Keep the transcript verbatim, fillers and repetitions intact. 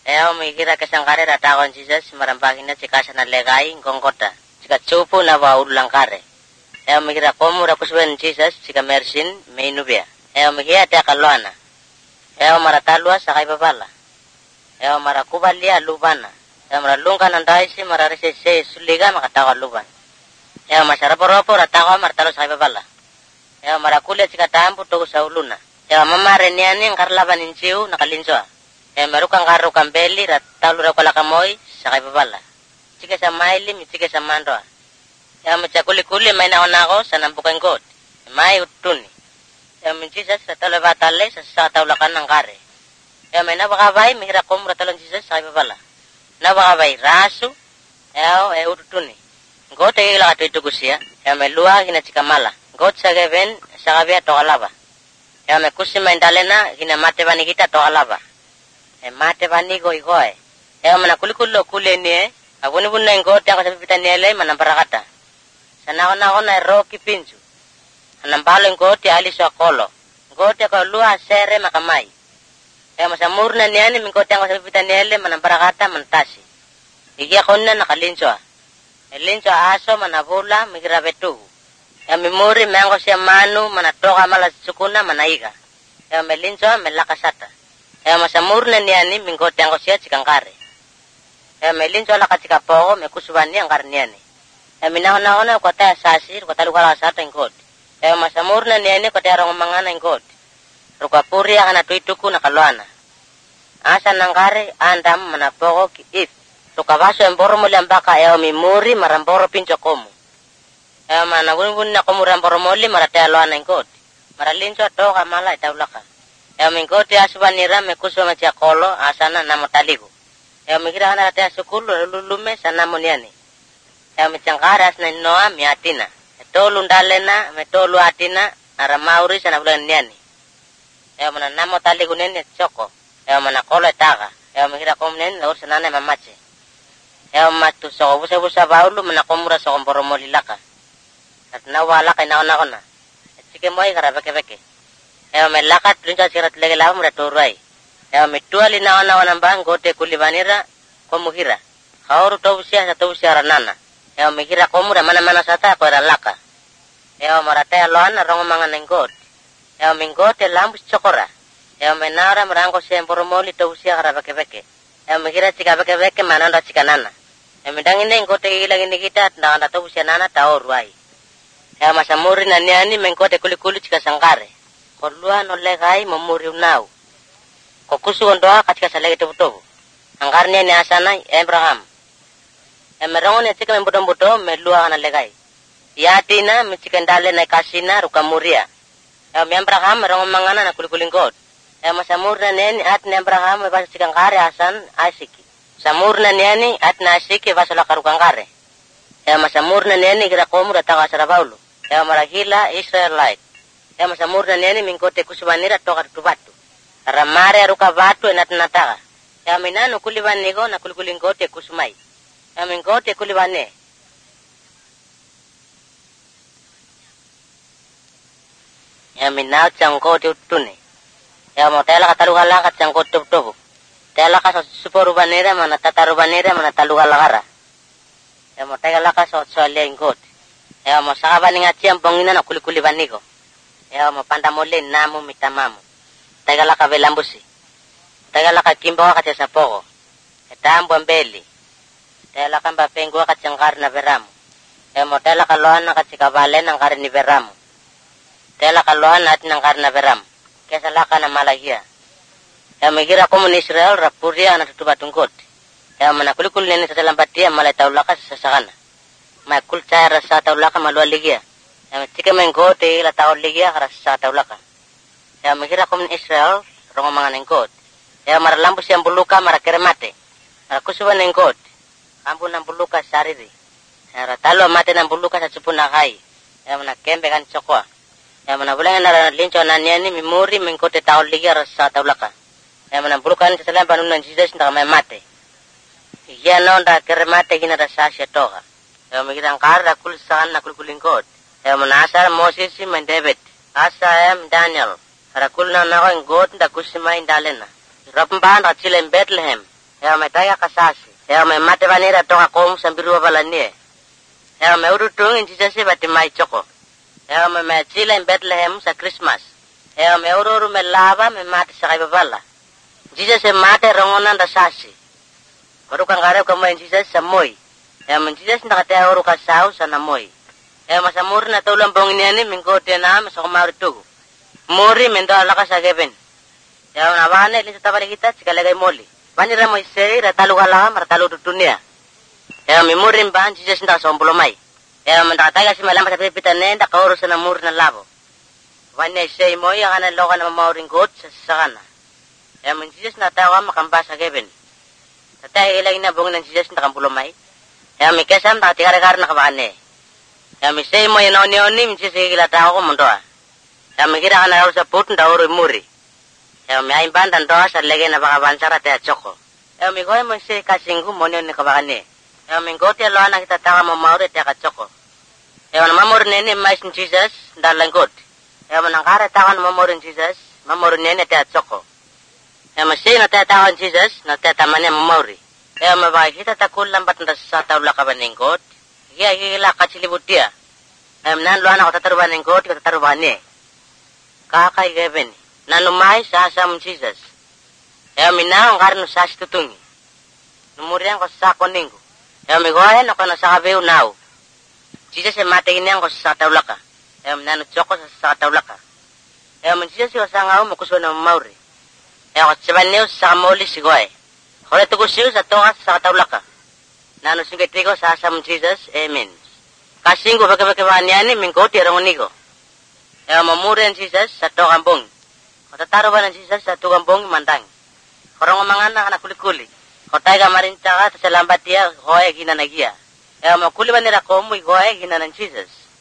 Eo mikira kesangkare ratakon Jesus marambakina cikasa na legai ngongkota. Cika cupu na wa ulangkare. Eo mikira komu rakusben Jesus cika mersin meinubia. Eo mikira te kalwana. Eo maratalua sakai babala. Eo marakubalia lubana. Eo maralungka nandaisi mararisese suliga makatawa luban. Eo masaraporopo ratawa martalo sakai babala. Eo marakulia cika tampu togu sauluna. Eo mamare niani ngarlaban insiu nakalinsoa. Eo merukang karu kambeli ratalu rakalakamoy sakai babala. Cika sa maili mi cika sa mandoa. Eo machakuli-kuli may naon-ako sa nambukan god. May utuni. Eo min Jesus ratalu batale sa sataulakan ng kare. Eo may nabakabay mihirakom ratalon Jesus sakai babala. Nabakabay rasu. Eo e utuni. God ay ilakatu ito gusiya. Eo may luwa hina cika mala. God sa geben sa kabia tokalaba. Eo may kusima indalena hina mate bani kita tokalaba. E mate bani go igoy. Eo mana kulikulo kule niye. Abuni-buni na God ako sa pipitan niyelay manamparakata. Sanako-nako na roki pinsu. Anambalo yung God ya aliso akolo. God ako luha sere makamay. Eo masamur na niyani min God ako sa pipitan niyelay manamparakata mantasi. Igi ako na nakalinso ah. Elinso aso manabula migrabetuhu. Eo mimuri mengo siya manu manatoka mala sukuna manaiga. Eo melinso melakasata. Eo masamur na niyani min God ako siya chikangkare. Eo melinso lakachika poko mekusubani ang karniani. Eo minahon-nahon na kota sasir kota lukala sata yung God. Eo masamur na niyani kota arong mangana yung God. Rukapuri ang anatuituku na kalwana. Asa nangkare andam manapoko ki if. Rukabaso yung boro muli ang baka eo mimuri maramboro pincho komu. Eo manabun-bun na komu ramboro muli maratea loana yung God. Maralinso ato kamala itaulaka. Eo min God ya subanira mekusu macia kolo asana namotaligo. Eo mikira na ratea sukulu lulume sana muniani. Eo micangkaras na noa miatina. Ito lundalena metolu atina aramauri sana bulan niani. Eo mana namotaligo nene choko. Eo mana kolo etaga. Eo mikira komnen laur sanana mamache. Eo matu soko busa-busa baulu mana komura soko boromoli laka. At nawala kay naon-naon na. At sige mo ay karabeke-beke. Eo may lakat rinsa sirat lagi lawa mura turuay. Eo may tuwali naon-naon ang bang gote kulibanira komuhira. Kaoru tobu siya sa tobu siya ranana. Eo may hira komura mana-mana sata ko laka. Eo marataya loan na rongo mga nenggot. Eo may gote lambus chokora. Eo may nara marango siya boromoli tobu siya karabeke-beke. Eo may hira chika beke-beke mananda chika nana. Eo may dangin na yung gote ilagin ni kita at nakanda tobu siya nana tao ruay. Eo masamuri na niyani may gote kulikuli chika sangkare. Korluan olegay mamuri unaw. Kokusu ondoa katika salagi tobu-tobu. Angkar niya ni asanay Abraham. E merongo niya chika may budong-budo may luha na legay. Iyati na may chika ndale na kasina rukamuria. Eo may Abraham merongo mangana na kulikuling God. Eo masamuri na niya ni at ni Abraham may basa chikang kare asan Isiki. Samur na niya ni at na Isiki basa lakarukang kare. Eo masamur na niya ni kirakomu dataka sarabaulo. Eo marahila Israelite. Eo masamur na niya ni mingkote kusubanira toka tutubatu. Ramare aruka batu enat nataka. Eo minano kuliban nigo na kulikuling kote kusumay. Eo mingkote kulibane. Eo minaw tiyang kote utune. Eo mo tela katalugalaka tiyang kote tubutubu. Tela ka sa suporubanira mana tatarubanira mana talugalakara. Eo mo tela ka sa otsoalya yung kote. Eo mo sakabani nga tiyang bongina na kulikuliban nigo. Eo mo pandamuli namu mitamamu. Tagala ka velambusi. Tagala ka kimbawa ka sa poko. Etambo ambeli. Tagala ka mbapengwa ka tiyang kar na veramu. Eo mo tela ka loan na ka tsikabalen ng kar ni veramu. Tela ka loan natin ng kar na veramu. Kesa laka na malahia. Eo migira komun Israel rapuria na tutubatungkot. Eo manakulikul nini sa talambatia malay taulaka sa sasakana. May kultsaya rasa taulaka malualigia. Eo chika menggote ila tauligia rasa taulaka. Eo migira komun Israel rongo mga nenggot. Eo maralambus yang buluka marakeremate. Marakusuban nenggot. Kambu ng buluka sariri. Eo ratalo mate ng buluka sa supunakay. Eo manakembe kan chokwa. Eo manabulangan na lincho na niya ni mimuri menggote tauligia rasa taulaka. Eo manabulukan sa salam panunan Jesus na kamay mate. Iya no da keremate gina rasa siya toka. Eo migira ang kara kulsaan na kulkulingkot. Eo manasar Moses si David. Asa em Daniel. Rakul na nako ang God da kusima indalena. Rapambahan at sila in Bethlehem. Eo me taya kasasi. Eo me mate vanira toka komu sambiru balanie. Eo me urutung in Jesus bati mai choko. Eo me me chila in Bethlehem sa Christmas. Eo me ururu me lava me mate sa kaibabala. Jesus e mate rongonan da sasi. Baru kang karep kamu in Jesus sa moi. Eo me Jesus nakate uru kasau sa na moi. Eo masamur na tulang bonginiani mingko tena me sa kumari tugu. Muri mendo alaka sa geben. Eo na wane li sa tabali kita chikalagay moli. Bani ra Moisei ra talu kala mar talu dunia. Eo mi murim ban Jesus nda sompulo mai. Eo menda taga si malamba sa pipita nenda ka oro sa namur na labo. Bani sei mo ya kana loka na mauring god sa sakana. Eo mi Jesus na tawa makamba sa geben. Tatay ilay na bong ng Jesus nda kampulo mai. Eo mi kesam ta tigar-gar na kabane. Eo mi sei mo ya noni-oni mi Jesus kila tawa ko mundoa. Eo mi kira kana oro sa put nda oro muri. Eo mi aimban dan doa sa lege na baka bansara te choko. Eo mi goy mo se kasingu monyo ni kabakane. Eo mi gote lo ana kita tawa mo maure te ka choko. Eo na mamor nene mais ni Jesus dan langgot. Eo na kare tawa na mamor ni Jesus, mamor nene te choko. Eo mi se na te tawa ni Jesus na te tamane mamori. Eo mi ba kita takul lambat nda sa taula ka baningot. Hiya hila kachilibutia. Eo nan lo ana ko tataruba ningot ko tataruba ne. Kakai geben. Nanumai sa asam Jesus. Eo minang karno sa tutungi. Numurian ko sa koningo. Eo migohen ako na sa kabeu nao. Jesus e mate iniang ko sa taulaka. Eo minano choko sa taulaka. Eo min Jesus ko sa ngao makuswa na mauri. Eo ko sibaneo sa kamoli sigoy. Kore tukusiyo sa toka sa taulaka. Nano singkitigo sa asam Jesus. Amen. Kasinggo bagabagabanyani mingkoti arangonigo. Eo mamurian Jesus sa tokambong. Matataro ba ng Jesus sa tugambong mandang? Korong umangan na kulikuli. Kotay ka marin tsaka sa lambat niya, goe ginanagiya. E makuli ba nila komu goe ginanan Jesus?